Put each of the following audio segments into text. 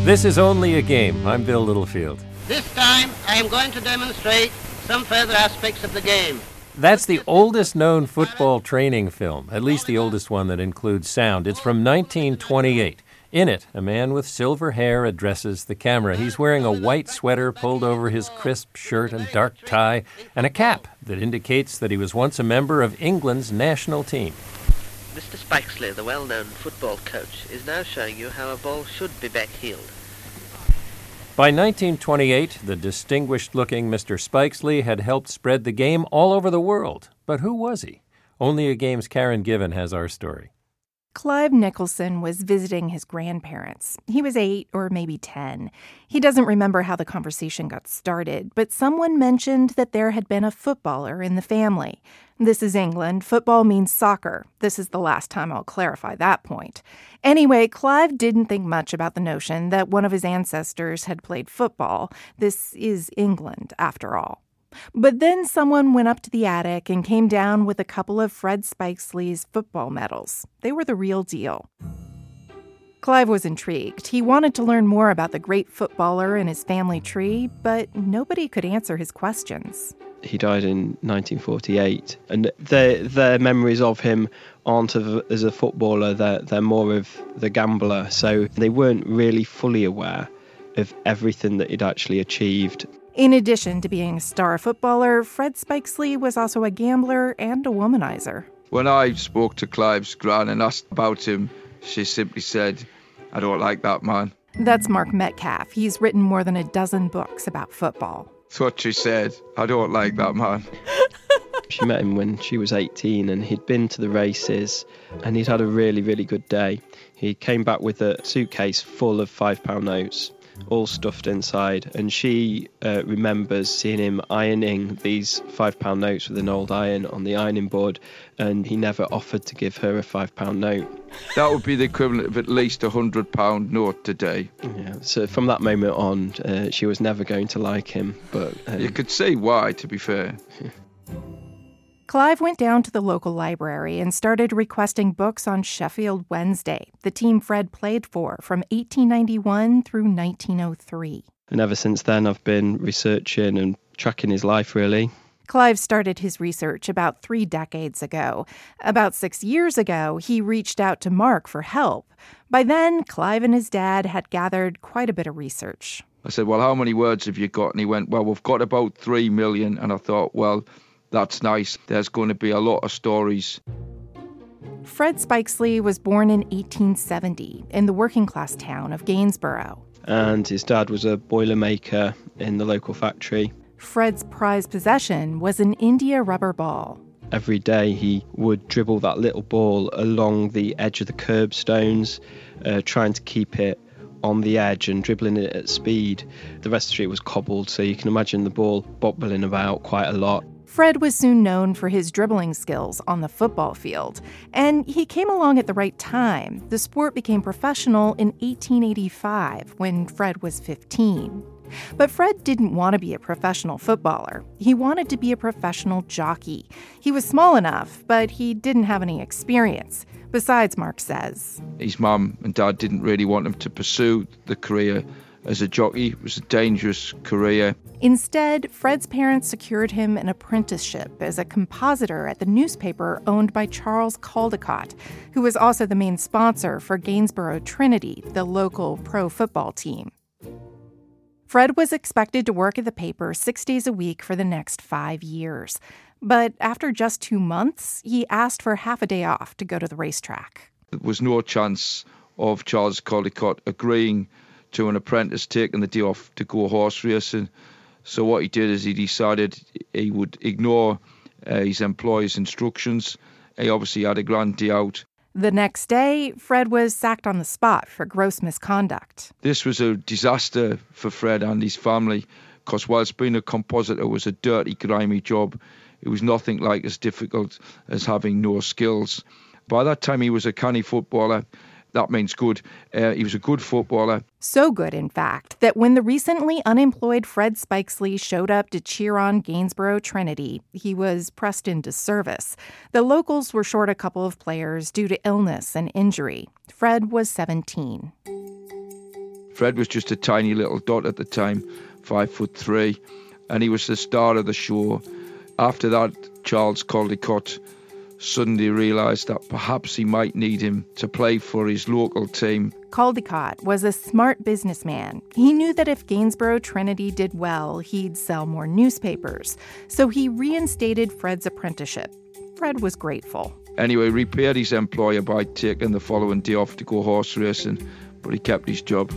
This is Only a Game. I'm Bill Littlefield. This time, I am going to demonstrate some further aspects of the game. That's the oldest known football training film, at least the oldest one that includes sound. It's from 1928. In it, a man with silver hair addresses the camera. He's wearing a white sweater pulled over his crisp shirt and dark tie, and a cap that indicates that he was once a member of England's national team. Mr. Spikesley, the well-known football coach, is now showing you how a ball should be back-heeled. By 1928, the distinguished-looking Mr. Spikesley had helped spread the game all over the world. But who was he? Only a Game's Karen Given has our story. Clive Nicholson was visiting his grandparents. He was 8 or maybe 10. He doesn't remember how the conversation got started, but someone mentioned that there had been a footballer in the family. This is England. Football means soccer. This is the last time I'll clarify that point. Anyway, Clive didn't think much about the notion that one of his ancestors had played football. This is England, after all. But then someone went up to the attic and came down with a couple of Fred Spikesley's football medals. They were the real deal. Clive was intrigued. He wanted to learn more about the great footballer in his family tree, but nobody could answer his questions. He died in 1948, and their memories of him aren't as a footballer, they're more of the gambler, so they weren't really fully aware of everything that he'd actually achieved. In addition to being a star footballer, Fred Spikesley was also a gambler and a womanizer. When I spoke to Clive's gran and asked about him, she simply said, "I don't like that man." That's Mark Metcalf. He's written more than a dozen books about football. That's what she said. "I don't like that man." She met him when she was 18 and he'd been to the races and he'd had a really, really good day. He came back with a suitcase full of £5 notes, all stuffed inside, and she remembers seeing him ironing these £5 notes with an old iron on the ironing board, and he never offered to give her a £5 note. That would be the equivalent of at least £100 note today. Yeah, so from that moment on, she was never going to like him. But you could see why, to be fair. Clive went down to the local library and started requesting books on Sheffield Wednesday, the team Fred played for from 1891 through 1903. And ever since then, I've been researching and tracking his life, really. Clive started his research about 3 decades ago. About 6 years ago, he reached out to Mark for help. By then, Clive and his dad had gathered quite a bit of research. I said, "Well, how many words have you got?" And he went, "Well, we've got about 3 million. And I thought, well, that's nice. There's going to be a lot of stories. Fred Spikesley was born in 1870 in the working-class town of Gainsborough. And his dad was a boilermaker in the local factory. Fred's prized possession was an India rubber ball. Every day he would dribble that little ball along the edge of the curbstones, trying to keep it on the edge and dribbling it at speed. The rest of the street was cobbled, so you can imagine the ball bobbling about quite a lot. Fred was soon known for his dribbling skills on the football field, and he came along at the right time. The sport became professional in 1885 when Fred was 15. But Fred didn't want to be a professional footballer. He wanted to be a professional jockey. He was small enough, but he didn't have any experience. Besides, Mark says, his mum and dad didn't really want him to pursue the career as a jockey. It was a dangerous career. Instead, Fred's parents secured him an apprenticeship as a compositor at the newspaper owned by Charles Caldecott, who was also the main sponsor for Gainsborough Trinity, the local pro football team. Fred was expected to work at the paper 6 days a week for the next 5 years. But after just 2 months, he asked for half a day off to go to the racetrack. There was no chance of Charles Caldecott agreeing to an apprentice taking the day off to go horse racing. So what he did is he decided he would ignore his employer's instructions. He obviously had a grand day out. The next day, Fred was sacked on the spot for gross misconduct. This was a disaster for Fred and his family, because whilst being a compositor was a dirty, grimy job, it was nothing like as difficult as having no skills. By that time, he was a canny footballer. That means good. He was a good footballer. So good, in fact, that when the recently unemployed Fred Spikesley showed up to cheer on Gainsborough Trinity, he was pressed into service. The locals were short a couple of players due to illness and injury. Fred was 17. Fred was just a tiny little dot at the time, 5'3", and he was the star of the show. After that, Charles Caldicott suddenly realised that perhaps he might need him to play for his local team. Caldicott was a smart businessman. He knew that if Gainsborough Trinity did well, he'd sell more newspapers. So he reinstated Fred's apprenticeship. Fred was grateful. Anyway, repaid his employer by taking the following day off to go horse racing, but he kept his job.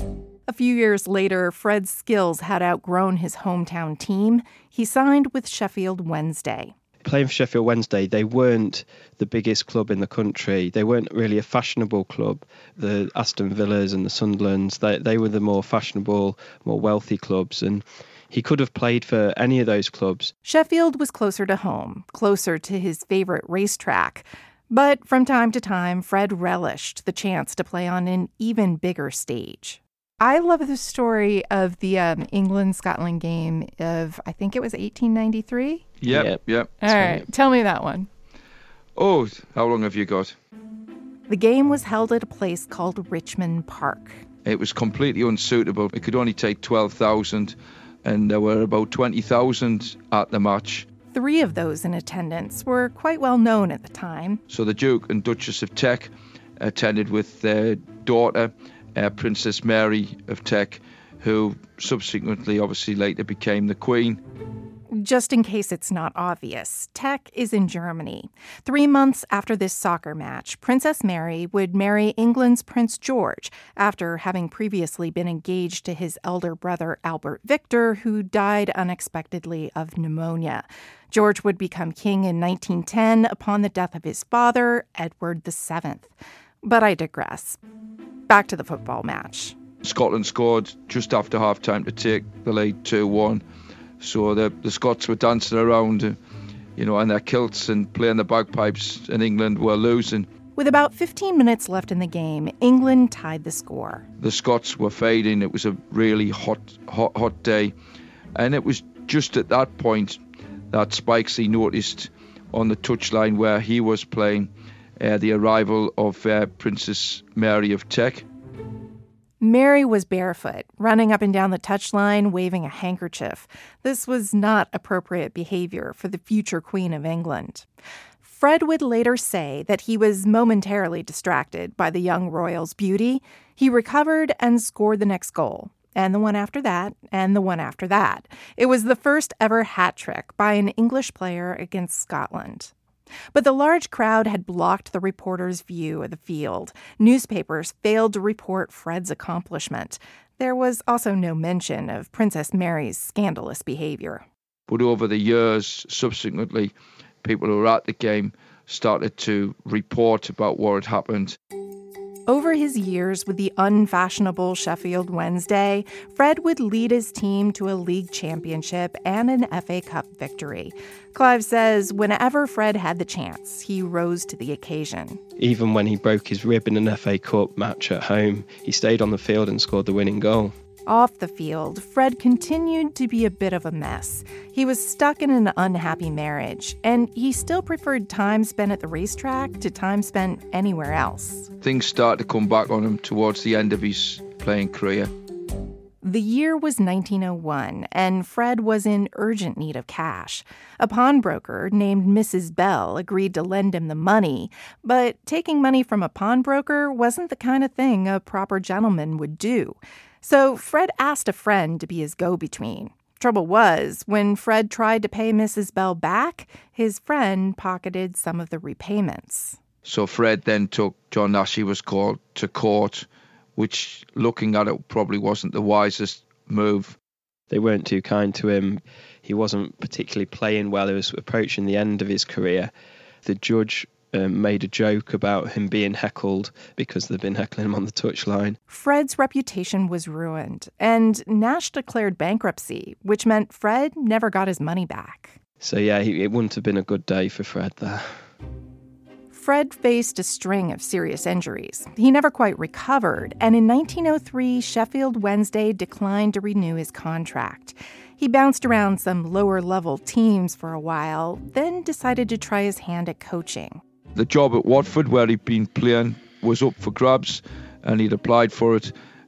A few years later, Fred's skills had outgrown his hometown team. He signed with Sheffield Wednesday. Playing for Sheffield Wednesday, they weren't the biggest club in the country. They weren't really a fashionable club. The Aston Villas and the Sunderlands, they were the more fashionable, more wealthy clubs. And he could have played for any of those clubs. Sheffield was closer to home, closer to his favorite racetrack. But from time to time, Fred relished the chance to play on an even bigger stage. I love the story of the England-Scotland game of, I think it was 1893? Yep. All right, tell me that one. Oh, how long have you got? The game was held at a place called Richmond Park. It was completely unsuitable. It could only take 12,000, and there were about 20,000 at the match. 3 of those in attendance were quite well known at the time. So the Duke and Duchess of Teck attended with their daughter, Princess Mary of Teck, who subsequently obviously later became the Queen. Just in case it's not obvious, Teck is in Germany. 3 months after this soccer match, Princess Mary would marry England's Prince George after having previously been engaged to his elder brother Albert Victor, who died unexpectedly of pneumonia. George would become king in 1910 upon the death of his father, Edward VII. But I digress. Back to the football match. Scotland scored just after half-time to take the lead 2-1. So the Scots were dancing around, in their kilts and playing the bagpipes, and England were losing. With about 15 minutes left in the game, England tied the score. The Scots were fading. It was a really hot day. And it was just at that point that Spikesy noticed on the touchline where he was playing the arrival of Princess Mary of Teck. Mary was barefoot, running up and down the touchline, waving a handkerchief. This was not appropriate behavior for the future Queen of England. Fred would later say that he was momentarily distracted by the young royal's beauty. He recovered and scored the next goal, and the one after that, and the one after that. It was the first ever hat trick by an English player against Scotland. But the large crowd had blocked the reporter's view of the field. Newspapers failed to report Fred's accomplishment. There was also no mention of Princess Mary's scandalous behavior. But over the years, subsequently, people who were at the game started to report about what had happened. Over his years with the unfashionable Sheffield Wednesday, Fred would lead his team to a league championship and an FA Cup victory. Clive says whenever Fred had the chance, he rose to the occasion. Even when he broke his rib in an FA Cup match at home, he stayed on the field and scored the winning goal. Off the field, Fred continued to be a bit of a mess. He was stuck in an unhappy marriage, and he still preferred time spent at the racetrack to time spent anywhere else. Things started to come back on him towards the end of his playing career. The year was 1901, and Fred was in urgent need of cash. A pawnbroker named Mrs. Bell agreed to lend him the money, but taking money from a pawnbroker wasn't the kind of thing a proper gentleman would do. So Fred asked a friend to be his go-between. Trouble was, when Fred tried to pay Mrs. Bell back, his friend pocketed some of the repayments. So Fred then took, John Nash, he was called, to court, which, looking at it, probably wasn't the wisest move. They weren't too kind to him. He wasn't particularly playing well. He was approaching the end of his career. The judge made a joke about him being heckled because they'd been heckling him on the touchline. Fred's reputation was ruined, and Nash declared bankruptcy, which meant Fred never got his money back. So yeah, it wouldn't have been a good day for Fred there. Fred faced a string of serious injuries. He never quite recovered, and in 1903, Sheffield Wednesday declined to renew his contract. He bounced around some lower-level teams for a while, then decided to try his hand at coaching. The job at Watford, where he'd been playing, was up for grabs, and he'd applied for it,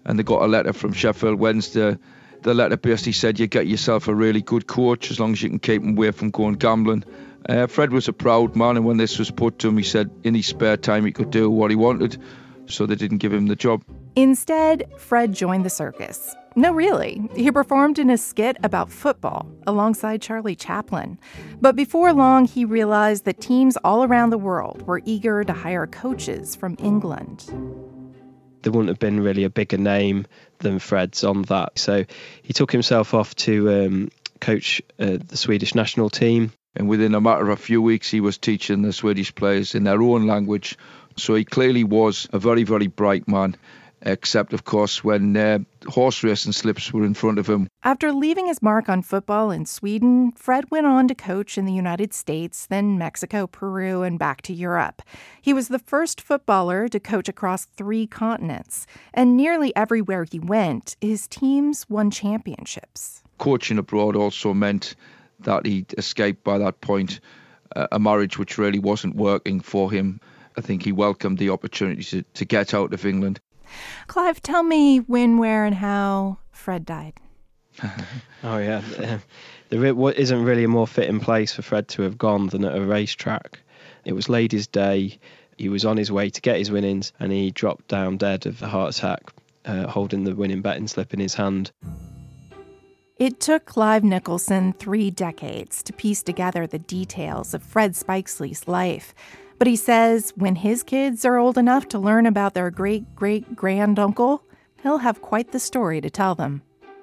and they got a letter from Sheffield Wednesday. The letter basically said you get yourself a really good coach as long as you can keep him away from going gambling. Fred was a proud man, and when this was put to him, he said in his spare time he could do what he wanted, so they didn't give him the job. Instead, Fred joined the circus. No, really. He performed in a skit about football alongside Charlie Chaplin. But before long, he realized that teams all around the world were eager to hire coaches from England. There wouldn't have been really a bigger name than Fred's on that. So he took himself off to coach the Swedish national team. And within a matter of a few weeks, he was teaching the Swedish players in their own language. So he clearly was a very, very bright man, except, of course, when horse racing slips were in front of him. After leaving his mark on football in Sweden, Fred went on to coach in the United States, then Mexico, Peru, and back to Europe. He was the first footballer to coach across 3 continents, and nearly everywhere he went, his teams won championships. Coaching abroad also meant that he'd escaped by that point a marriage which really wasn't working for him. I think he welcomed the opportunity to get out of England. Clive, tell me when, where, and how Fred died. Oh, yeah. There isn't really a more fitting place for Fred to have gone than at a racetrack. It was Ladies' Day. He was on his way to get his winnings, and he dropped down dead of a heart attack, holding the winning betting slip in his hand. It took Clive Nicholson 3 decades to piece together the details of Fred Spikesley's life. But he says when his kids are old enough to learn about their great-great-granduncle, he'll have quite the story to tell them.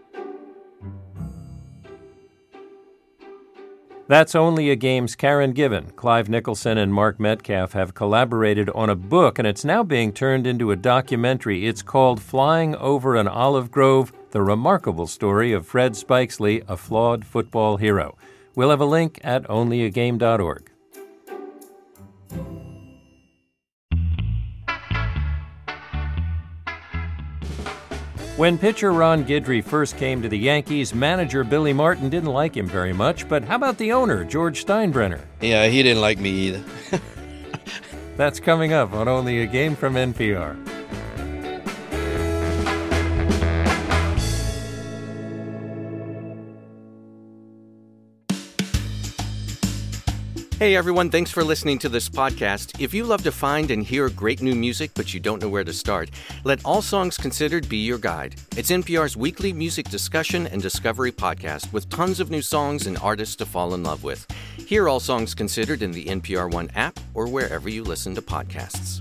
That's Only a Game's Karen Given. Clive Nicholson and Mark Metcalf have collaborated on a book, and it's now being turned into a documentary. It's called Flying Over an Olive Grove, The Remarkable Story of Fred Spikesley, a Flawed Football Hero. We'll have a link at onlyagame.org. When pitcher Ron Guidry first came to the Yankees, manager Billy Martin didn't like him very much, but how about the owner, George Steinbrenner? Yeah, he didn't like me either. That's coming up on Only a Game from NPR. Hey everyone, thanks for listening to this podcast. If you love to find and hear great new music but you don't know where to start, let All Songs Considered be your guide. It's NPR's weekly music discussion and discovery podcast with tons of new songs and artists to fall in love with. Hear All Songs Considered in the NPR One app or wherever you listen to podcasts.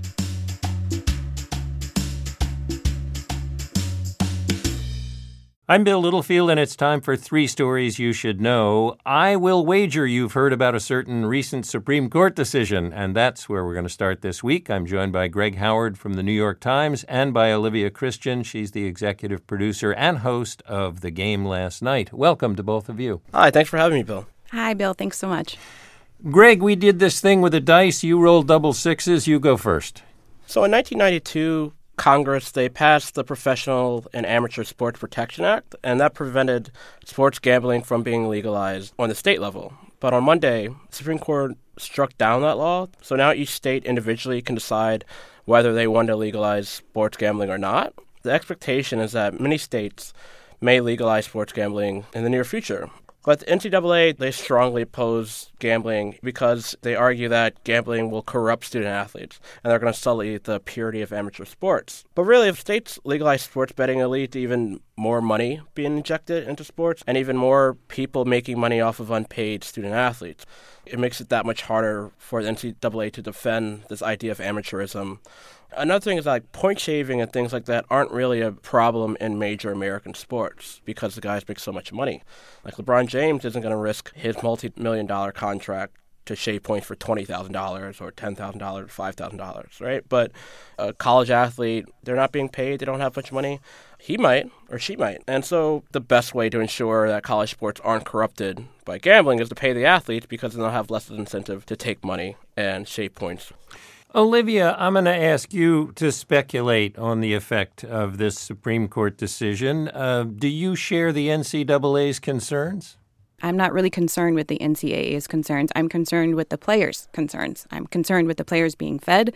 I'm Bill Littlefield, and it's time for 3 stories you should know. I will wager you've heard about a certain recent Supreme Court decision, and that's where we're going to start this week. I'm joined by Greg Howard from the New York Times and by Olivia Christian. She's the executive producer and host of The Game Last Night. Welcome to both of you. Hi, thanks for having me, Bill. Hi, Bill. Thanks so much. Greg, we did this thing with the dice. You rolled double sixes. You go first. So in 1992... Congress, they passed the Professional and Amateur Sports Protection Act, and that prevented sports gambling from being legalized on the state level. But on Monday, the Supreme Court struck down that law, so now each state individually can decide whether they want to legalize sports gambling or not. The expectation is that many states may legalize sports gambling in the near future. But the NCAA, they strongly oppose gambling because they argue that gambling will corrupt student athletes, and they're going to sully the purity of amateur sports. But really, if states legalize sports betting, it'll lead to even more money being injected into sports and even more people making money off of unpaid student athletes. It makes it that much harder for the NCAA to defend this idea of amateurism. Another thing is like point shaving and things like that aren't really a problem in major American sports because the guys make so much money. Like LeBron James isn't going to risk his multi-million-dollar contract to shave points for $20,000 or $10,000, $5,000, right? But a college athlete, they're not being paid, they don't have much money. He might, or she might. And so the best way to ensure that college sports aren't corrupted by gambling is to pay the athletes because then they'll have less incentive to take money and shave points. Olivia, I'm going to ask you to speculate on the effect of this Supreme Court decision. Do you share the NCAA's concerns? I'm not really concerned with the NCAA's concerns. I'm concerned with the players' concerns. I'm concerned with the players being fed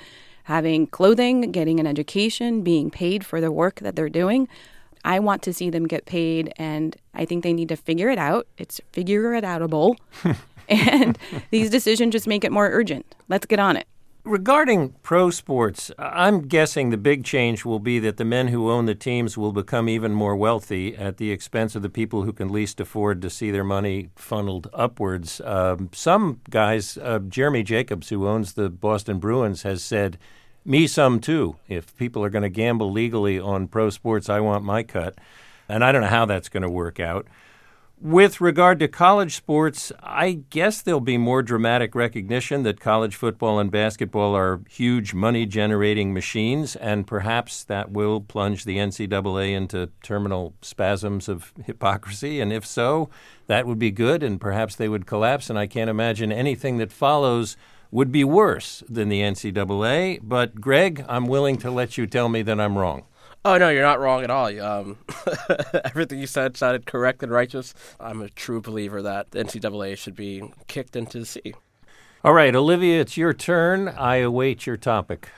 having clothing, getting an education, being paid for the work that they're doing. I want to see them get paid, and I think they need to figure it out. It's figure-it-outable. And these decisions just make it more urgent. Let's get on it. Regarding pro sports, I'm guessing the big change will be that the men who own the teams will become even more wealthy at the expense of the people who can least afford to see their money funneled upwards. Some guys, Jeremy Jacobs, who owns the Boston Bruins, has said, me some too. If people are going to gamble legally on pro sports, I want my cut. And I don't know how that's going to work out. With regard to college sports, I guess there'll be more dramatic recognition that college football and basketball are huge money-generating machines, and perhaps that will plunge the NCAA into terminal spasms of hypocrisy. And if so, that would be good, and perhaps they would collapse, and I can't imagine anything that follows would be worse than the NCAA. But, Greg, I'm willing to let you tell me that I'm wrong. Oh, no, you're not wrong at all. Everything you said sounded correct and righteous. I'm a true believer that the NCAA should be kicked into the sea. All right, Olivia, it's your turn. I await your topic.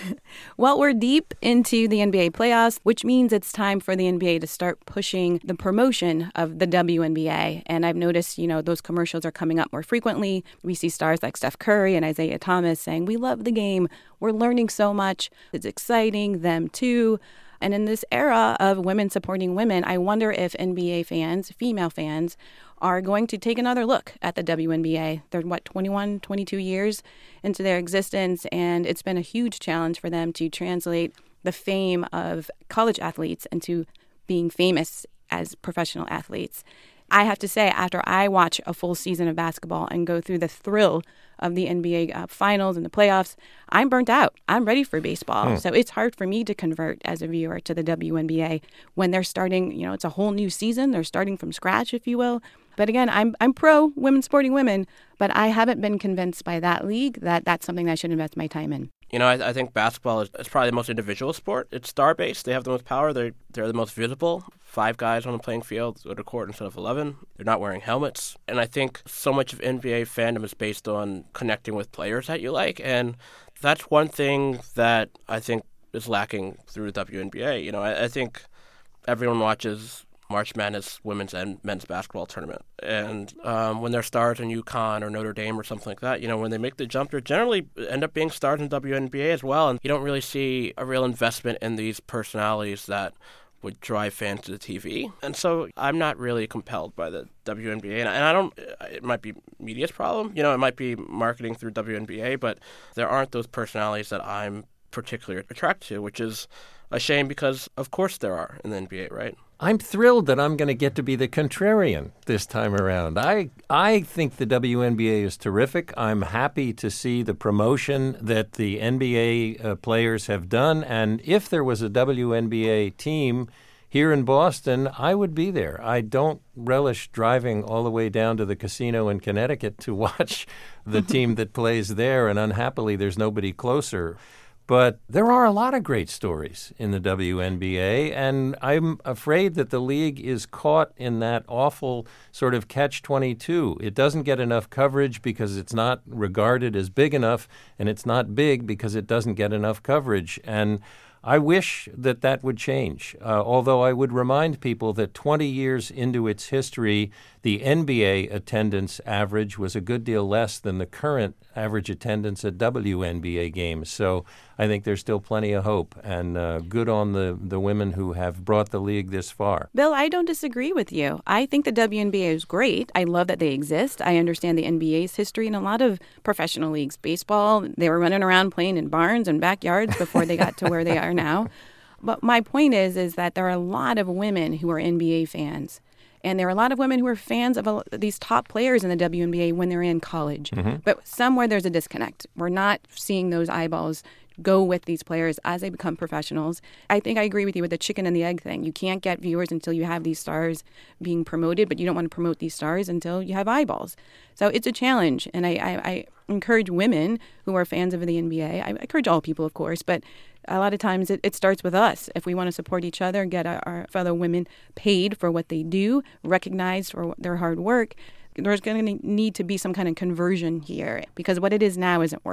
Well, we're deep into the NBA playoffs, which means it's time for the NBA to start pushing the promotion of the WNBA. And I've noticed, those commercials are coming up more frequently. We see stars like Steph Curry and Isaiah Thomas saying, we love the game. We're learning so much. It's exciting. Them too. And in this era of women supporting women, I wonder if NBA fans, female fans, are going to take another look at the WNBA. They're, 21, 22 years into their existence, and it's been a huge challenge for them to translate the fame of college athletes into being famous as professional athletes. I have to say, after I watch a full season of basketball and go through the thrill of the NBA finals and the playoffs, I'm burnt out. I'm ready for baseball. So it's hard for me to convert as a viewer to the WNBA when they're starting, it's a whole new season. They're starting from scratch, if you will. But again, I'm pro women sporting women, but I haven't been convinced by that league that that's something I should invest my time in. I think basketball is probably the most individual sport. It's star-based. They have the most power. They're the most visible. 5 guys on the playing field go to court instead of 11. They're not wearing helmets. And I think so much of NBA fandom is based on connecting with players that you like. And that's one thing that I think is lacking through the WNBA. I think everyone watches March Madness women's and men's basketball tournament. And when they're stars in UConn or Notre Dame or something like that, when they make the jump, they generally end up being stars in WNBA as well. And you don't really see a real investment in these personalities that would drive fans to the TV. And so I'm not really compelled by the WNBA. And I don't, it might be media's problem. It might be marketing through WNBA, but there aren't those personalities that I'm particularly attracted to, which is a shame because, of course, there are in the NBA, right? I'm thrilled that I'm going to get to be the contrarian this time around. I think the WNBA is terrific. I'm happy to see the promotion that the NBA players have done. And if there was a WNBA team here in Boston, I would be there. I don't relish driving all the way down to the casino in Connecticut to watch the team that plays there. And unhappily, there's nobody closer. But there are a lot of great stories in the WNBA, and I'm afraid that the league is caught in that awful sort of catch-22. It doesn't get enough coverage because it's not regarded as big enough, and it's not big because it doesn't get enough coverage. And I wish that would change, although I would remind people that 20 years into its history, the NBA attendance average was a good deal less than the current average attendance at WNBA games. So I think there's still plenty of hope, and good on the women who have brought the league this far. Bill, I don't disagree with you. I think the WNBA is great. I love that they exist. I understand the NBA's history in a lot of professional leagues. Baseball, they were running around playing in barns and backyards before they got to where they are now. But my point is that there are a lot of women who are NBA fans. And there are a lot of women who are fans of these top players in the WNBA when they're in college. Mm-hmm. But somewhere there's a disconnect. We're not seeing those eyeballs go with these players as they become professionals. I think I agree with you with the chicken and the egg thing. You can't get viewers until you have these stars being promoted, but you don't want to promote these stars until you have eyeballs. So it's a challenge. And I encourage women who are fans of the NBA. I encourage all people, of course, but a lot of times it starts with us. If we want to support each other, get our fellow women paid for what they do, recognized for their hard work, there's going to need to be some kind of conversion here because what it is now isn't working.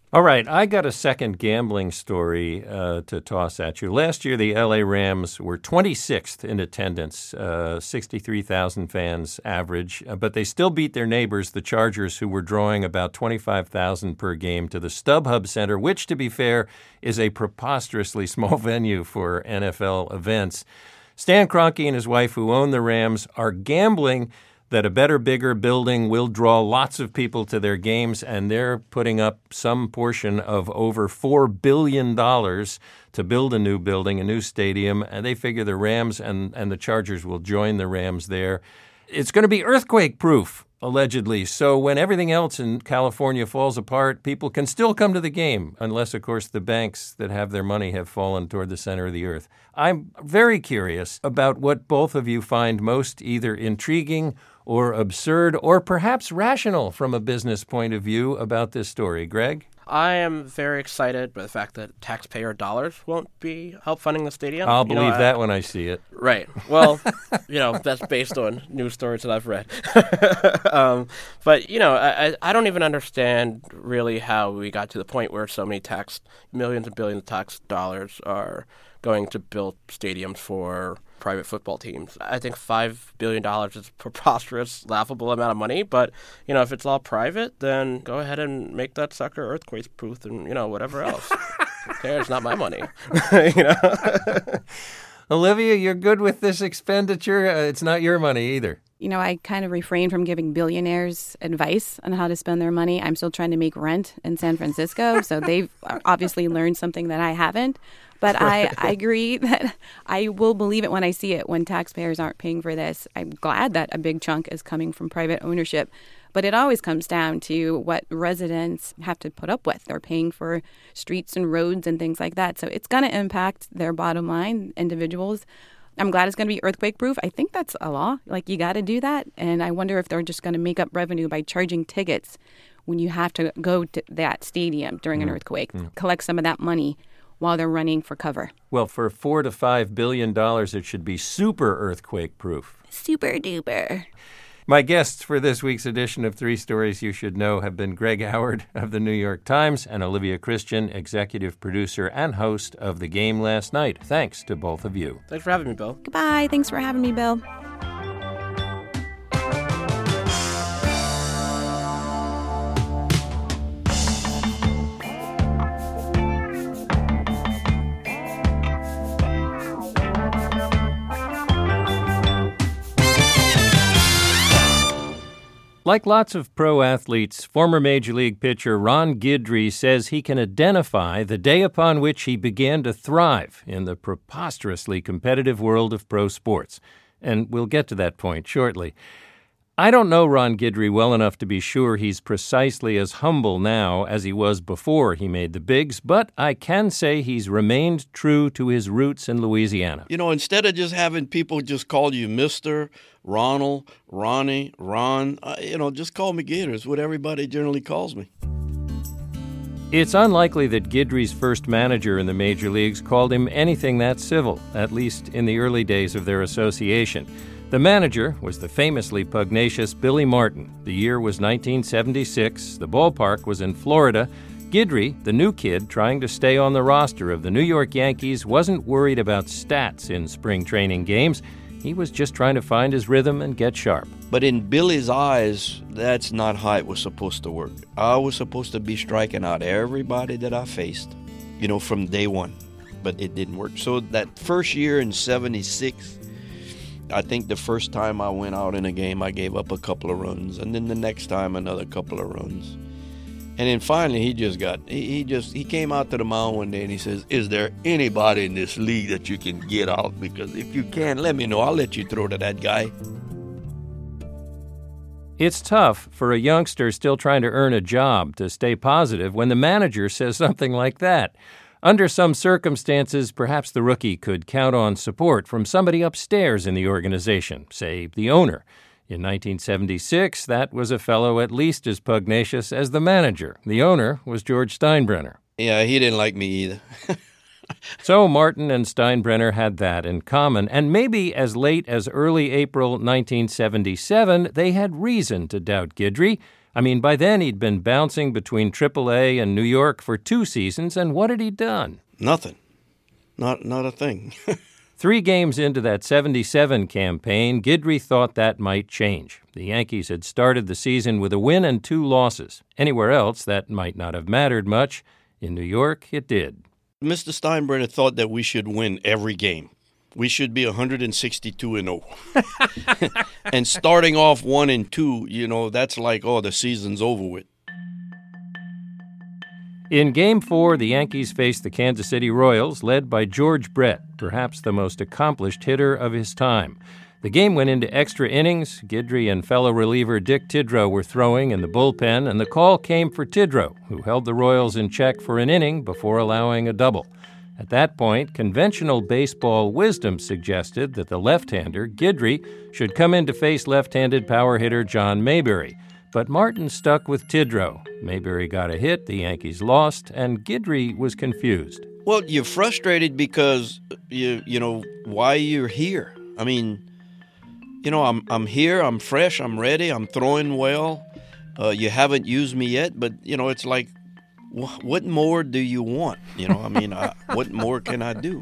All right, I got a second gambling story to toss at you. Last year, the LA Rams were 26th in attendance, 63,000 fans average, but they still beat their neighbors, the Chargers, who were drawing about 25,000 per game to the StubHub Center, which, to be fair, is a preposterously small venue for NFL events. Stan Kroenke and his wife, who own the Rams, are gambling that a better, bigger building will draw lots of people to their games, and they're putting up some portion of over $4 billion to build a new building, a new stadium, and they figure the Rams and the Chargers will join the Rams there. It's going to be earthquake-proof, allegedly, so when everything else in California falls apart, people can still come to the game, unless, of course, the banks that have their money have fallen toward the center of the earth. I'm very curious about what both of you find most either intriguing or absurd, or perhaps rational from a business point of view about this story. Greg? I am very excited by the fact that taxpayer dollars won't be help funding the stadium. I'll believe that when I see it. Right. Well, that's based on news stories that I've read. But, I don't even understand really how we got to the point where so many millions and billions of tax dollars are going to build stadiums for private football teams. I think $5 billion is a preposterous, laughable amount of money, but, if it's all private, then go ahead and make that sucker earthquake-proof and, whatever else. Who cares? It's not my money. Olivia, you're good with this expenditure? It's not your money either. I kind of refrain from giving billionaires advice on how to spend their money. I'm still trying to make rent in San Francisco, so they've obviously learned something that I haven't. But I agree that I will believe it when I see it, when taxpayers aren't paying for this. I'm glad that a big chunk is coming from private ownership. But it always comes down to what residents have to put up with. They're paying for streets and roads and things like that. So it's going to impact their bottom line, individuals. I'm glad it's going to be earthquake-proof. I think that's a law. You got to do that. And I wonder if they're just going to make up revenue by charging tickets when you have to go to that stadium during an earthquake, collect some of that money while they're running for cover. Well, for $4 to $5 billion, it should be super earthquake-proof. Super duper. My guests for this week's edition of Three Stories You Should Know have been Greg Howard of the New York Times and Olivia Christian, executive producer and host of The Game Last Night. Thanks to both of you. Thanks for having me, Bill. Goodbye. Thanks for having me, Bill. Like lots of pro athletes, former Major League pitcher Ron Guidry says he can identify the day upon which he began to thrive in the preposterously competitive world of pro sports. And we'll get to that point shortly. I don't know Ron Guidry well enough to be sure he's precisely as humble now as he was before he made the bigs, but I can say he's remained true to his roots in Louisiana. Instead of just having people just call you Mr., Ronald, Ronnie, Ron, just call me Gator. It's what everybody generally calls me. It's unlikely that Guidry's first manager in the major leagues called him anything that civil, at least in the early days of their association. The manager was the famously pugnacious Billy Martin. The year was 1976. The ballpark was in Florida. Guidry, the new kid trying to stay on the roster of the New York Yankees, wasn't worried about stats in spring training games. He was just trying to find his rhythm and get sharp. But in Billy's eyes, that's not how it was supposed to work. I was supposed to be striking out everybody that I faced, from day one. But it didn't work. So that first year in 76, I think the first time I went out in a game, I gave up a couple of runs. And then the next time, another couple of runs. And then finally, he came out to the mound one day and he says, "Is there anybody in this league that you can get out? Because if you can, let me know. I'll let you throw to that guy." It's tough for a youngster still trying to earn a job to stay positive when the manager says something like that. Under some circumstances, perhaps the rookie could count on support from somebody upstairs in the organization, say the owner. In 1976, that was a fellow at least as pugnacious as the manager. The owner was George Steinbrenner. Yeah, he didn't like me either. So Martin and Steinbrenner had that in common, and maybe as late as early April 1977, they had reason to doubt Guidry. I mean, by then he'd been bouncing between AAA and New York for 2 seasons, and what had he done? Nothing. Not a thing. 3 games into that 77 campaign, Guidry thought that might change. The Yankees had started the season with a win and 2 losses. Anywhere else, that might not have mattered much. In New York, it did. Mr. Steinbrenner thought that we should win every game. We should be 162-0. And starting off 1-2, that's like, the season's over with. In Game 4, the Yankees faced the Kansas City Royals, led by George Brett, perhaps the most accomplished hitter of his time. The game went into extra innings. Guidry and fellow reliever Dick Tidrow were throwing in the bullpen, and the call came for Tidrow, who held the Royals in check for an inning before allowing a double. At that point, conventional baseball wisdom suggested that the left-hander, Guidry, should come in to face left-handed power hitter John Mayberry. But Martin stuck with Tidrow. Mayberry got a hit, the Yankees lost, and Guidry was confused. Well, you're frustrated because, why you're here. I mean, I'm here, I'm fresh, I'm ready, I'm throwing well. You haven't used me yet, but, it's like, what more do you want? What more can I do?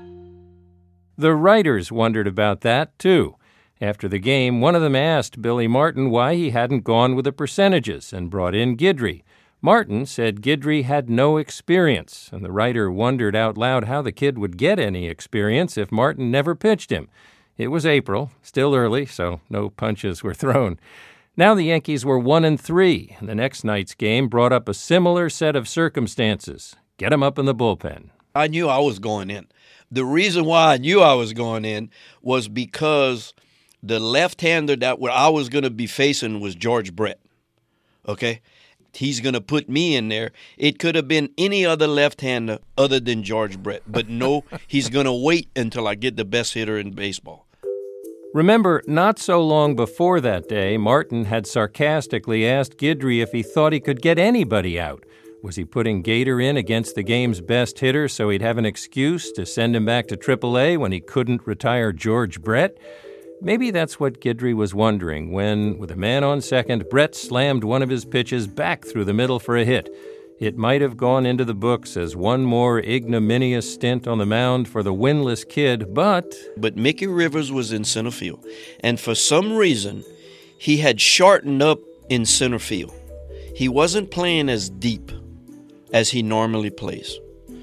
The writers wondered about that, too. After the game, one of them asked Billy Martin why he hadn't gone with the percentages and brought in Guidry. Martin said Guidry had no experience, and the writer wondered out loud how the kid would get any experience if Martin never pitched him. It was April, still early, so no punches were thrown. Now the Yankees were 1-3, and the next night's game brought up a similar set of circumstances. Get him up in the bullpen. I knew I was going in. The reason why I knew I was going in was because the left-hander that I was going to be facing was George Brett, okay? He's going to put me in there. It could have been any other left-hander other than George Brett, but no, he's going to wait until I get the best hitter in baseball. Remember, not so long before that day, Martin had sarcastically asked Guidry if he thought he could get anybody out. Was he putting Gator in against the game's best hitter so he'd have an excuse to send him back to AAA when he couldn't retire George Brett? Maybe that's what Guidry was wondering when, with a man on second, Brett slammed one of his pitches back through the middle for a hit. It might have gone into the books as one more ignominious stint on the mound for the winless kid, but Mickey Rivers was in center field, and for some reason, he had shortened up in center field. He wasn't playing as deep as he normally plays.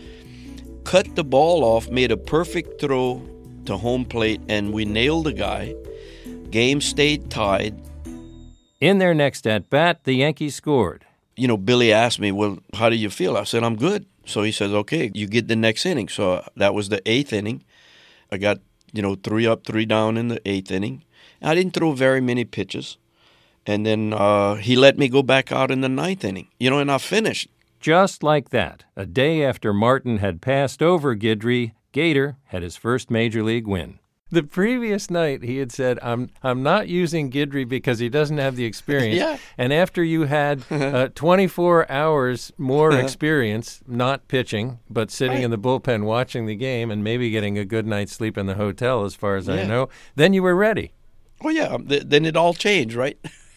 Cut the ball off, made a perfect throw to home plate, and we nailed the guy. Game stayed tied. In their next at-bat, the Yankees scored. Billy asked me, well, how do you feel? I said, I'm good. So he says, okay, you get the next inning. So that was the 8th inning. I got, 3 up, 3 down in the 8th inning. I didn't throw very many pitches. And then he let me go back out in the 9th inning, and I finished. Just like that, a day after Martin had passed over Guidry, Gator had his first major league win. The previous night, he had said, I'm not using Guidry because he doesn't have the experience. Yeah. And after you had 24 hours more experience, not pitching, but sitting in the bullpen watching the game and maybe getting a good night's sleep in the hotel, as far as I know, then you were ready. Oh, yeah. Then it all changed, right?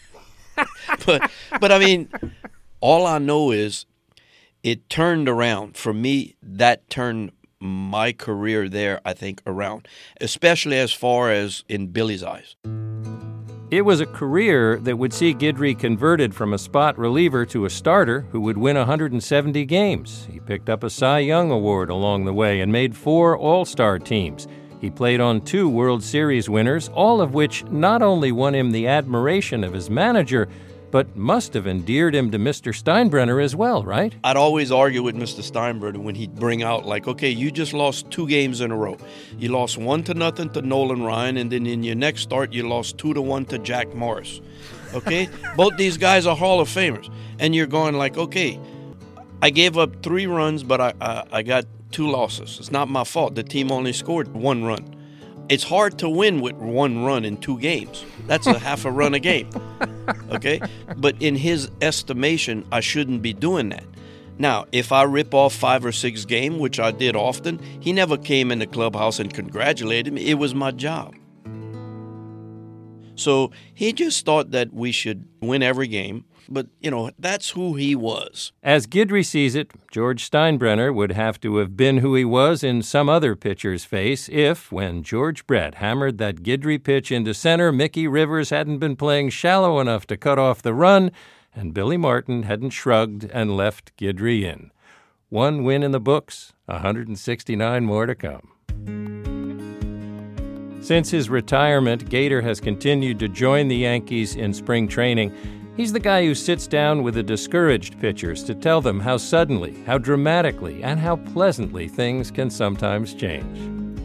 But I mean, all I know is it turned around. For me, that turned my career there, I think, around, especially as far as in Billy's eyes. It was a career that would see Guidry converted from a spot reliever to a starter who would win 170 games. He picked up a Cy Young Award along the way and made 4 All-Star teams. He played on 2 World Series winners, all of which not only won him the admiration of his manager, but must have endeared him to Mr. Steinbrenner as well, right? I'd always argue with Mr. Steinbrenner when he'd bring out, like, okay, you just lost 2 games in a row. You lost 1-0 to Nolan Ryan, and then in your next start, you lost 2-1 to Jack Morris. Okay? Both these guys are Hall of Famers. And you're going like, okay, I gave up 3 runs, but I got 2 losses. It's not my fault. The team only scored 1 run. It's hard to win with 1 run in 2 games. That's a half a run a game. Okay? But in his estimation, I shouldn't be doing that. Now, if I rip off 5 or 6 games, which I did often, he never came in the clubhouse and congratulated me. It was my job. So he just thought that we should win every game. But, that's who he was. As Guidry sees it, George Steinbrenner would have to have been who he was in some other pitcher's face if, when George Brett hammered that Guidry pitch into center, Mickey Rivers hadn't been playing shallow enough to cut off the run, and Billy Martin hadn't shrugged and left Guidry in. 1 win in the books, 169 more to come. Since his retirement, Gator has continued to join the Yankees in spring training. He's the guy who sits down with the discouraged pitchers to tell them how suddenly, how dramatically, and how pleasantly things can sometimes change.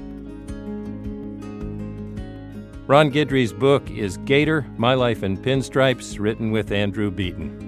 Ron Guidry's book is Gator, My Life in Pinstripes, written with Andrew Beaton.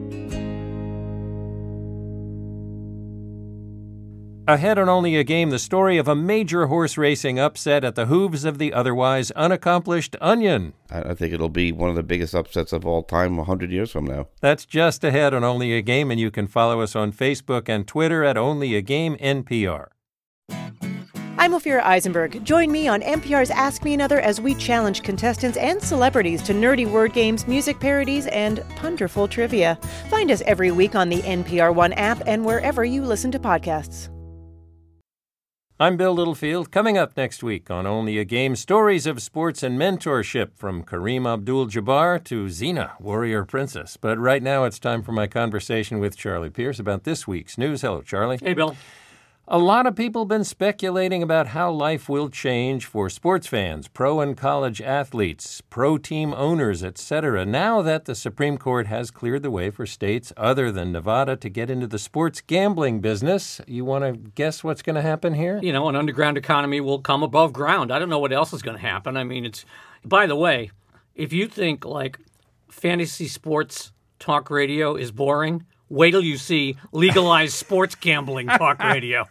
Ahead on Only a Game, the story of a major horse racing upset at the hooves of the otherwise unaccomplished Onion. I think it'll be one of the biggest upsets of all time 100 years from now. That's just ahead on Only a Game, and you can follow us on Facebook and Twitter at Only a Game NPR. I'm Ophira Eisenberg. Join me on NPR's Ask Me Another as we challenge contestants and celebrities to nerdy word games, music parodies, and ponderful trivia. Find us every week on the NPR One app and wherever you listen to podcasts. I'm Bill Littlefield. Coming up next week on Only a Game, stories of sports and mentorship from Kareem Abdul-Jabbar to Xena, warrior princess. But right now it's time for my conversation with Charlie Pierce about this week's news. Hello, Charlie. Hey, Bill. A lot of people have been speculating about how life will change for sports fans, pro and college athletes, pro team owners, etc. Now that the Supreme Court has cleared the way for states other than Nevada to get into the sports gambling business, you want to guess what's going to happen here? An underground economy will come above ground. I don't know what else is going to happen. I mean, by the way, if you think like fantasy sports talk radio is boring, wait till you see legalized sports gambling talk radio.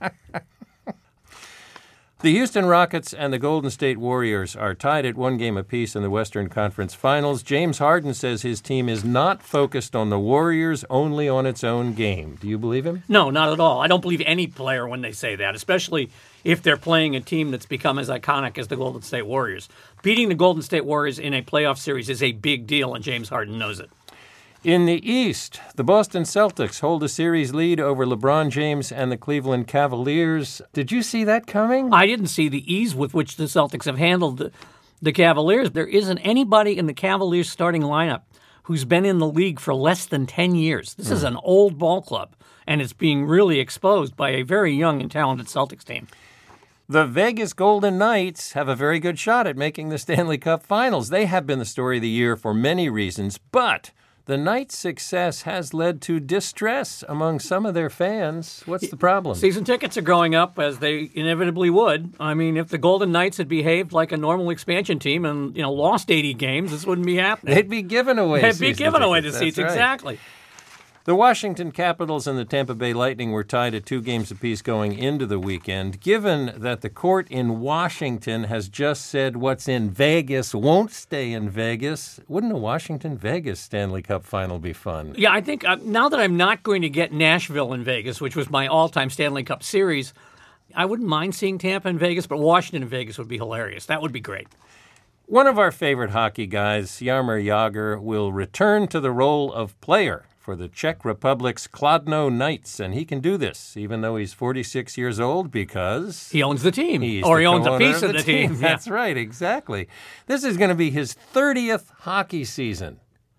The Houston Rockets and the Golden State Warriors are tied at 1 game apiece in the Western Conference Finals. James Harden says his team is not focused on the Warriors, only on its own game. Do you believe him? No, not at all. I don't believe any player when they say that, especially if they're playing a team that's become as iconic as the Golden State Warriors. Beating the Golden State Warriors in a playoff series is a big deal, and James Harden knows it. In the East, the Boston Celtics hold a series lead over LeBron James and the Cleveland Cavaliers. Did you see that coming? I didn't see the ease with which the Celtics have handled the Cavaliers. There isn't anybody in the Cavaliers starting lineup who's been in the league for less than 10 years. This is an old ball club, and it's being really exposed by a very young and talented Celtics team. The Vegas Golden Knights have a very good shot at making the Stanley Cup Finals. They have been the story of the year for many reasons, but the Knights' success has led to distress among some of their fans. What's the problem? Season tickets are going up, as they inevitably would. I mean, if the Golden Knights had behaved like a normal expansion team and lost 80 games, this wouldn't be happening. They'd be giving away the seats, right. Exactly. The Washington Capitals and the Tampa Bay Lightning were tied at 2 games apiece going into the weekend. Given that the court in Washington has just said what's in Vegas won't stay in Vegas, wouldn't a Washington-Vegas Stanley Cup final be fun? Yeah, I think now that I'm not going to get Nashville in Vegas, which was my all-time Stanley Cup series, I wouldn't mind seeing Tampa in Vegas, but Washington in Vegas would be hilarious. That would be great. One of our favorite hockey guys, Jaromir Jagr, will return to the role of player for the Czech Republic's Kladno Knights, and he can do this even though he's 46 years old because he owns the team, or he owns a piece of the team. That's right, exactly. This is going to be his 30th hockey season.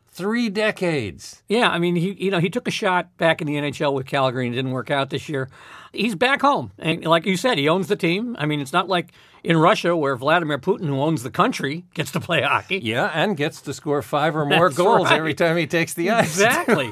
3 decades. Yeah, I mean, he took a shot back in the NHL with Calgary and it didn't work out this year. He's back home, and like you said, he owns the team. I mean, it's not like in Russia where Vladimir Putin, who owns the country, gets to play hockey. Yeah, and gets to score 5 or more goals every time he takes the ice. Exactly.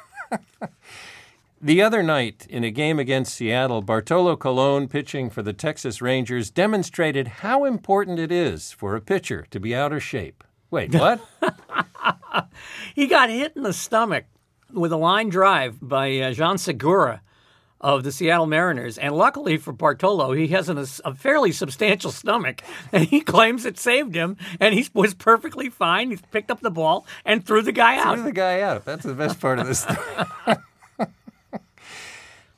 The other night, in a game against Seattle, Bartolo Colon, pitching for the Texas Rangers, demonstrated how important it is for a pitcher to be out of shape. Wait, what? He got hit in the stomach with a line drive by Jean Segura of the Seattle Mariners. And luckily for Bartolo, he has a fairly substantial stomach, and he claims it saved him, and he was perfectly fine. He picked up the ball and threw the guy out. That's the best part of this story.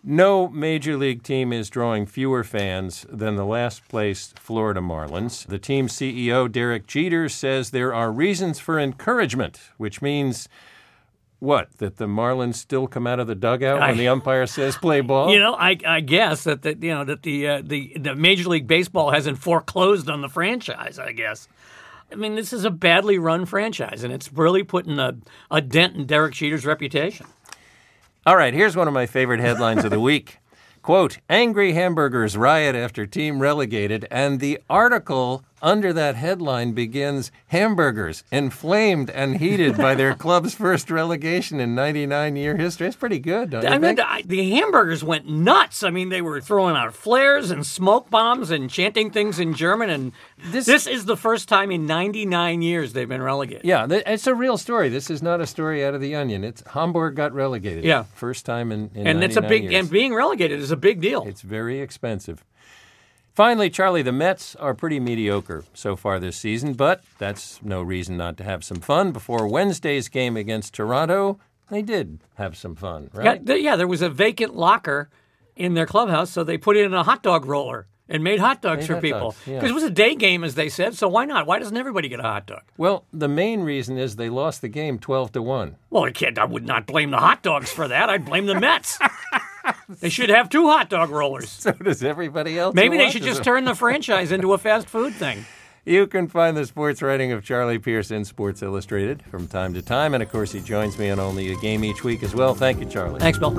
No major league team is drawing fewer fans than the last-placed Florida Marlins. The team's CEO, Derek Jeter, says there are reasons for encouragement, which means what? That the Marlins still come out of the dugout when the umpire says play ball? I guess that the Major League Baseball hasn't foreclosed on the franchise, I guess. I mean, this is a badly run franchise, and it's really putting a dent in Derek Jeter's reputation. All right, here's one of my favorite headlines of the week. Quote, angry hamburgers riot after team relegated, and the article under that headline begins, hamburgers inflamed and heated by their club's first relegation in 99-year history. It's pretty good, don't you think? The hamburgers went nuts. I mean, they were throwing out flares and smoke bombs and chanting things in German, and this is the first time in 99 years they've been relegated. Yeah, it's a real story. This is not a story out of the Onion. It's Hamburg got relegated. Yeah. First time in and 99 it's a big years. And being relegated is a big deal. It's very expensive. Finally, Charlie, the Mets are pretty mediocre so far this season, but that's no reason not to have some fun. Before Wednesday's game against Toronto, they did have some fun, right? Yeah, there was a vacant locker in their clubhouse, so they put in a hot dog roller and made hot dogs for people. Because it was a day game, as they said, so why not? Why doesn't everybody get a hot dog? Well, the main reason is they lost the game 12-1. Well, I would not blame the hot dogs for that. I'd blame the Mets. They should have 2 hot dog rollers. So does everybody else. Maybe they should just turn the franchise into a fast food thing. You can find the sports writing of Charlie Pierce in Sports Illustrated from time to time. And, of course, he joins me on Only a Game each week as well. Thank you, Charlie. Thanks, Bill.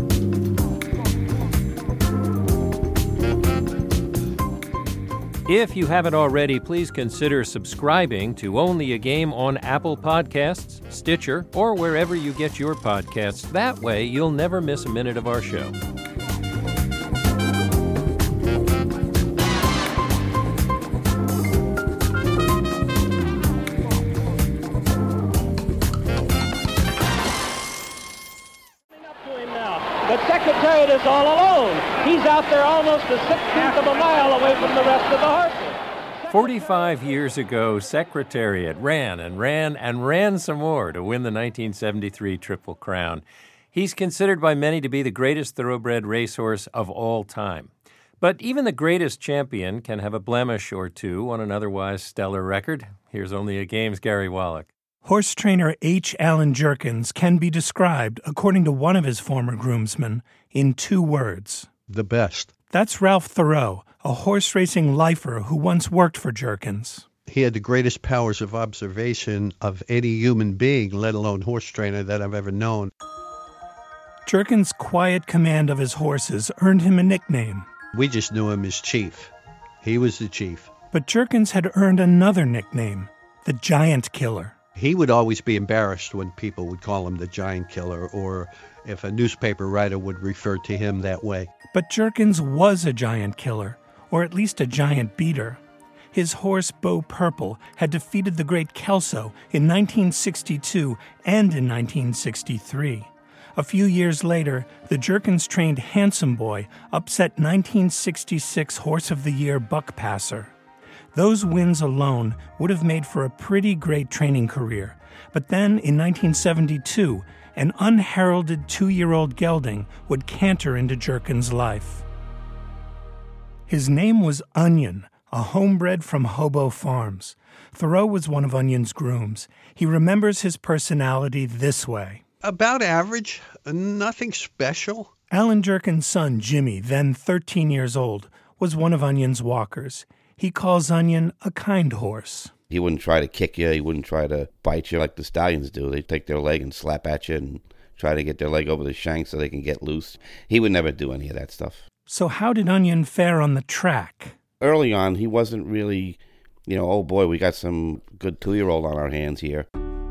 If you haven't already, please consider subscribing to Only a Game on Apple Podcasts, Stitcher, or wherever you get your podcasts. That way, you'll never miss a minute of our show. The Secretariat is all alone. He's out there almost a 16th of a mile away from the rest of the horses. 45 years ago, Secretariat ran some more to win the 1973 Triple Crown. He's considered by many to be the greatest thoroughbred racehorse of all time. But even the greatest champion can have a blemish or two on an otherwise stellar record. Here's Only a Game's Gary Wallach. Horse trainer H. Alan Jerkens can be described, according to one of his former groomsmen, in 2 words. The best. That's Ralph Thoreau, a horse racing lifer who once worked for Jerkens. He had the greatest powers of observation of any human being, let alone horse trainer, that I've ever known. Jerkens' quiet command of his horses earned him a nickname. We just knew him as Chief. He was the chief. But Jerkens had earned another nickname, the Giant Killer. He would always be embarrassed when people would call him the Giant Killer, or if a newspaper writer would refer to him that way. But Jerkens was a giant killer, or at least a giant beater. His horse, Bo Purple, had defeated the great Kelso in 1962 and in 1963. A few years later, the Jerkens-trained Handsome Boy upset 1966 Horse of the Year Buck Passer. Those wins alone would have made for a pretty great training career. But then, in 1972, an unheralded 2-year-old gelding would canter into Jerkens' life. His name was Onion, a homebred from Hobo Farms. Thoreau was one of Onion's grooms. He remembers his personality this way. About average, nothing special. Alan Jerkens' son, Jimmy, then 13 years old, was one of Onion's walkers. He calls Onion a kind horse. He wouldn't try to kick you. He wouldn't try to bite you like the stallions do. They take their leg and slap at you and try to get their leg over the shank so they can get loose. He would never do any of that stuff. So how did Onion fare on the track? Early on, he wasn't really, oh boy, we got some good 2-year-old on our hands here.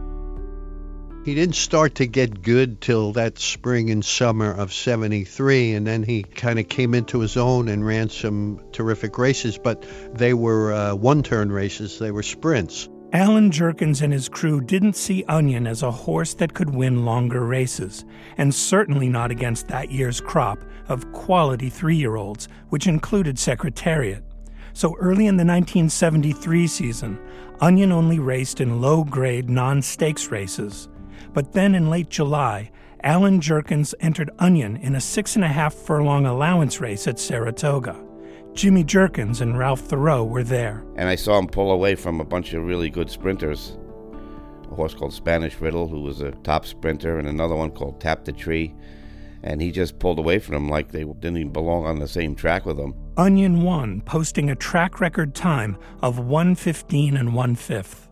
He didn't start to get good till that spring and summer of 73, and then he kind of came into his own and ran some terrific races, but they were one-turn races. They were sprints. Alan Jerkens and his crew didn't see Onion as a horse that could win longer races, and certainly not against that year's crop of quality 3-year-olds, which included Secretariat. So early in the 1973 season, Onion only raced in low-grade non-stakes races. But then in late July, Alan Jerkins entered Onion in a 6.5 furlong allowance race at Saratoga. Jimmy Jerkins and Ralph Thoreau were there. And I saw him pull away from a bunch of really good sprinters. A horse called Spanish Riddle, who was a top sprinter, and another one called Tap the Tree. And he just pulled away from them like they didn't even belong on the same track with him. Onion won, posting a track record time of 1:15 1/5.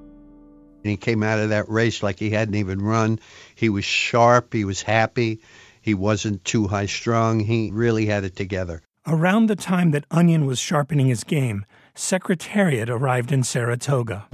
He came out of that race like he hadn't even run. He was sharp. He was happy. He wasn't too high-strung. He really had it together. Around the time that Onion was sharpening his game, Secretariat arrived in Saratoga.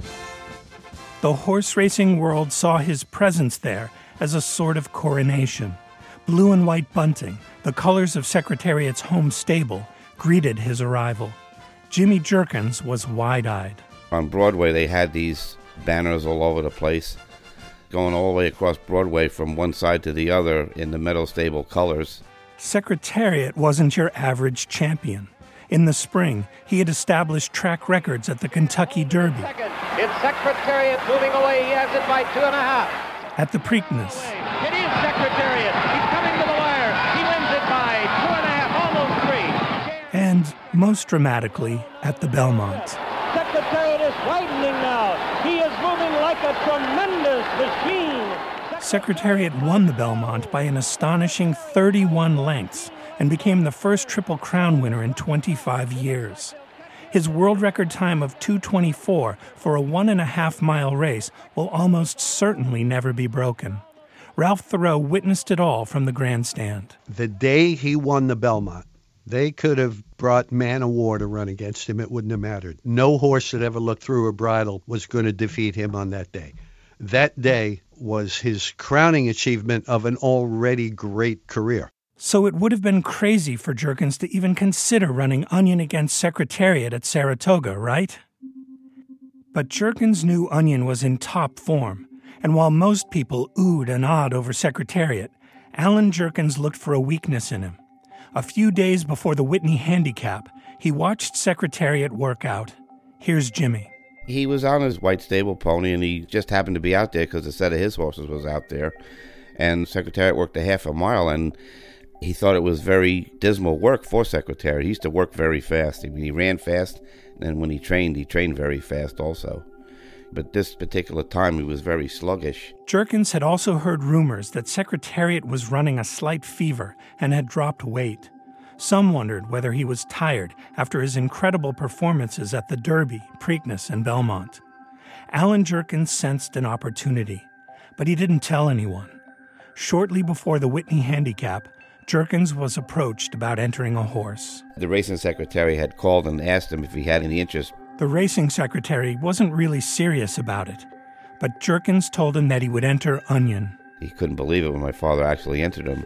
The horse racing world saw his presence there as a sort of coronation. Blue and white bunting, the colors of Secretariat's home stable, greeted his arrival. Jimmy Jerkins was wide-eyed. On Broadway, they had these banners all over the place, going all the way across Broadway from one side to the other in the Meadow Stable colors. Secretariat wasn't your average champion. In the spring, he had established track records at the Kentucky Derby. Second, it's Secretariat moving away. He has it by 2.5. At the Preakness. It is Secretariat. He's coming to the wire. He wins it by 2.5, almost 3. And, most dramatically, at the Belmont. Secretariat is widening now. He is moving like a tremendous machine. Secretariat won the Belmont by an astonishing 31 lengths and became the first Triple Crown winner in 25 years. His world record time of 2:24 for a 1.5-mile race will almost certainly never be broken. Ralph Thoreau witnessed it all from the grandstand. The day he won the Belmont, they could have brought Man of War to run against him. It wouldn't have mattered. No horse that ever looked through a bridle was going to defeat him on that day. That day was his crowning achievement of an already great career. So it would have been crazy for Jerkins to even consider running Onion against Secretariat at Saratoga, right? But Jerkins knew Onion was in top form, and while most people oohed and awed over Secretariat, Alan Jerkins looked for a weakness in him. A few days before the Whitney Handicap, he watched Secretariat work out. Here's Jimmy. He was on his white stable pony, and he just happened to be out there because a set of his horses was out there. And Secretariat worked a half a mile, and he thought it was very dismal work for Secretariat. He used to work very fast. I mean, he ran fast, and when he trained very fast also. But this particular time, he was very sluggish. Jerkins had also heard rumors that Secretariat was running a slight fever and had dropped weight. Some wondered whether he was tired after his incredible performances at the Derby, Preakness, and Belmont. Alan Jerkins sensed an opportunity, but he didn't tell anyone. Shortly before the Whitney Handicap, Jerkins was approached about entering a horse. The racing secretary had called and asked him if he had any interest. The racing secretary wasn't really serious about it, but Jerkins told him that he would enter Onion. He couldn't believe it when my father actually entered him.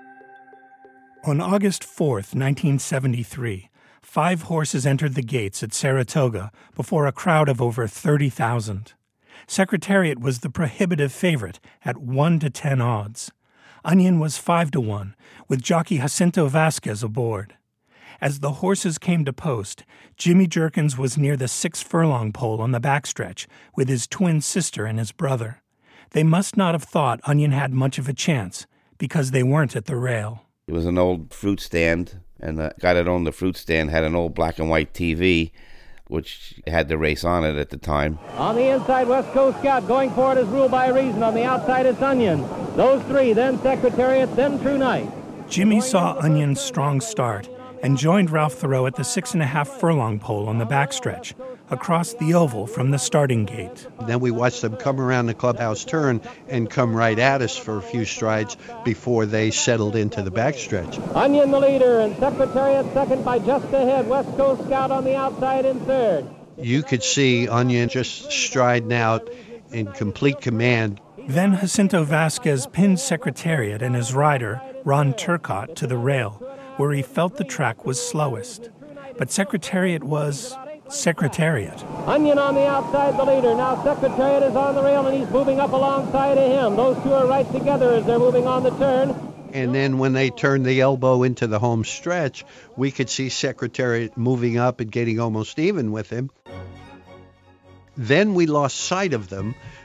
On August 4th, 1973, 5 horses entered the gates at Saratoga before a crowd of over 30,000. Secretariat was the prohibitive favorite at 1-10 odds. Onion was 5-1, with jockey Jacinto Vasquez aboard. As the horses came to post, Jimmy Jerkins was near the 6-furlong pole on the backstretch with his twin sister and his brother. They must not have thought Onion had much of a chance, because they weren't at the rail. It was an old fruit stand, and the guy that owned the fruit stand had an old black and white TV, which had the race on it at the time. On the inside, West Coast Scout going for it is Rule by Reason. On the outside, it's Onion. Those 3, then Secretariat, then True Night. Jimmy saw Onion's strong start and joined Ralph Thoreau at the 6.5-furlong pole on the backstretch, across the oval from the starting gate. Then we watched them come around the clubhouse turn and come right at us for a few strides before they settled into the backstretch. Onion the leader, and Secretariat second by just ahead. West Coast Scout on the outside in third. You could see Onion just striding out in complete command. Then Jacinto Vasquez pinned Secretariat and his rider, Ron Turcotte, to the rail, where he felt the track was slowest. But Secretariat was Secretariat. Onion on the outside, the leader. Now Secretariat is on the rail, and he's moving up alongside of him. Those 2 are right together as they're moving on the turn. And then when they turned the elbow into the home stretch, we could see Secretariat moving up and getting almost even with him. Then we lost sight of them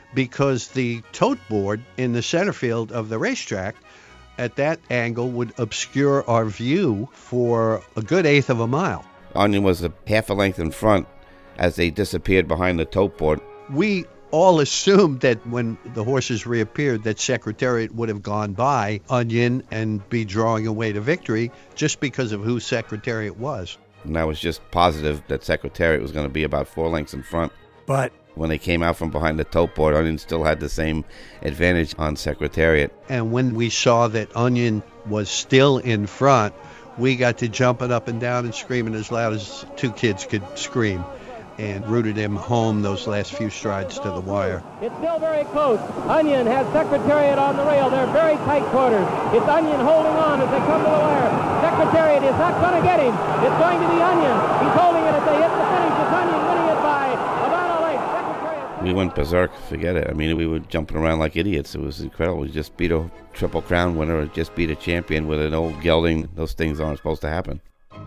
because the tote board in the center field of the racetrack at that angle would obscure our view for a good eighth of a mile. Onion was a half a length in front as they disappeared behind the tote board. We all assumed that when the horses reappeared that Secretariat would have gone by Onion and be drawing away to victory just because of who Secretariat was. And I was just positive that Secretariat was going to be about 4 lengths in front. But when they came out from behind the tote board, Onion still had the same advantage on Secretariat. And when we saw that Onion was still in front, we got to jumping up and down and screaming as loud as two kids could scream, and rooted him home those last few strides to the wire. It's still very close. Onion has Secretariat on the rail. They're very tight quarters. It's Onion holding on as they come to the wire. Secretariat is not going to get him. It's going to be Onion. He's holding it as they hit the finish. It's Onion winning it by about a length. Secretariat. We went berserk, forget it. I mean, we were jumping around like idiots. It was incredible. We just beat a Triple Crown winner, or just beat a champion with an old gelding. Those things aren't supposed to happen.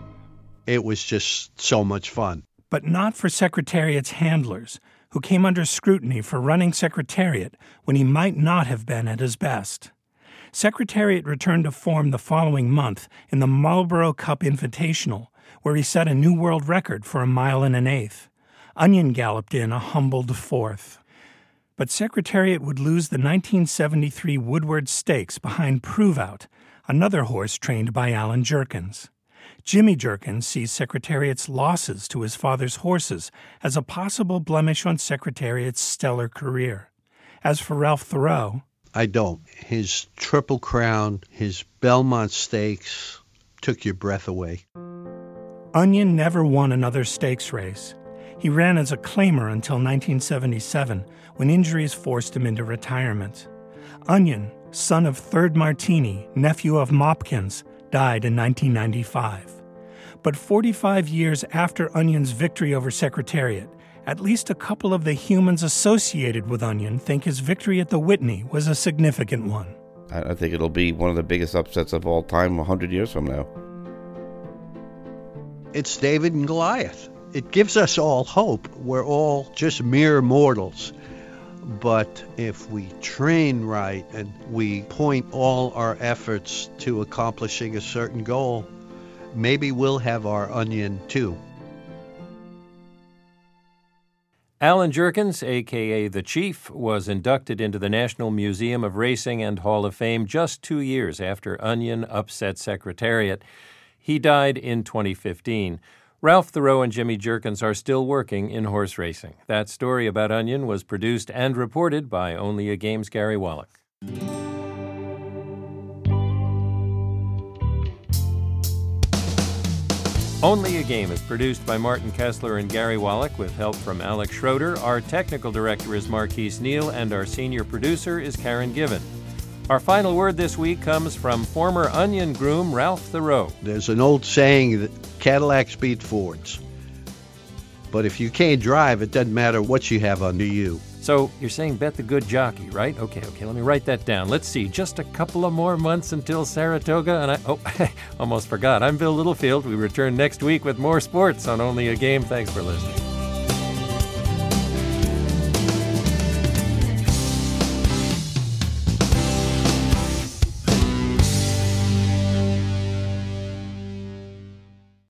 It was just so much fun. But not for Secretariat's handlers, who came under scrutiny for running Secretariat when he might not have been at his best. Secretariat returned to form the following month in the Marlboro Cup Invitational, where he set a new world record for 1 1/8 miles. Onion galloped in a humbled 4th. But Secretariat would lose the 1973 Woodward Stakes behind Prove Out, another horse trained by Alan Jerkins. Jimmy Jerkins sees Secretariat's losses to his father's horses as a possible blemish on Secretariat's stellar career. As for Ralph Thoreau, I don't. His Triple Crown, his Belmont Stakes took your breath away. Onion never won another stakes race. He ran as a claimer until 1977, when injuries forced him into retirement. Onion, son of Third Martini, nephew of Mopkins, died in 1995. But 45 years after Onion's victory over Secretariat, at least a couple of the humans associated with Onion think his victory at the Whitney was a significant one. I think it'll be one of the biggest upsets of all time 100 years from now. It's David and Goliath. It gives us all hope. We're all just mere mortals. But if we train right and we point all our efforts to accomplishing a certain goal, maybe we'll have our Onion too. Alan Jerkins, a.k.a. The Chief, was inducted into the National Museum of Racing and Hall of Fame just 2 years after Onion upset Secretariat. He died in 2015. Ralph Thoreau and Jimmy Jerkins are still working in horse racing. That story about Onion was produced and reported by Only a Game's Gary Wallach. Only a Game is produced by Martin Kessler and Gary Wallach with help from Alex Schroeder. Our technical director is Marquise Neal, and our senior producer is Karen Given. Our final word this week comes from former Onion groom Ralph Thoreau. There's an old saying that Cadillacs beat Fords. But if you can't drive, it doesn't matter what you have under you. So you're saying bet the good jockey, right? Okay, let me write that down. Let's see, just a couple of more months until Saratoga, and I almost forgot. I'm Bill Littlefield. We return next week with more sports on Only a Game. Thanks for listening.